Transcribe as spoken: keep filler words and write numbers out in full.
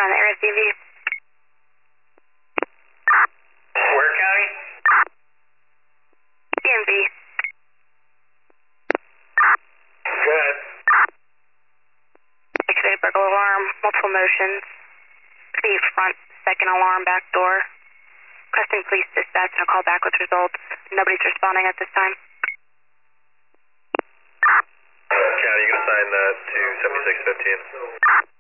on the area C V. Where county? D M V. Go ahead. Activated burglar alarm, multiple motions. The front, second alarm, back door. Requesting police dispatch and a call back with results. Nobody's responding at this time. County, you can assign that to seventy-six fifteen.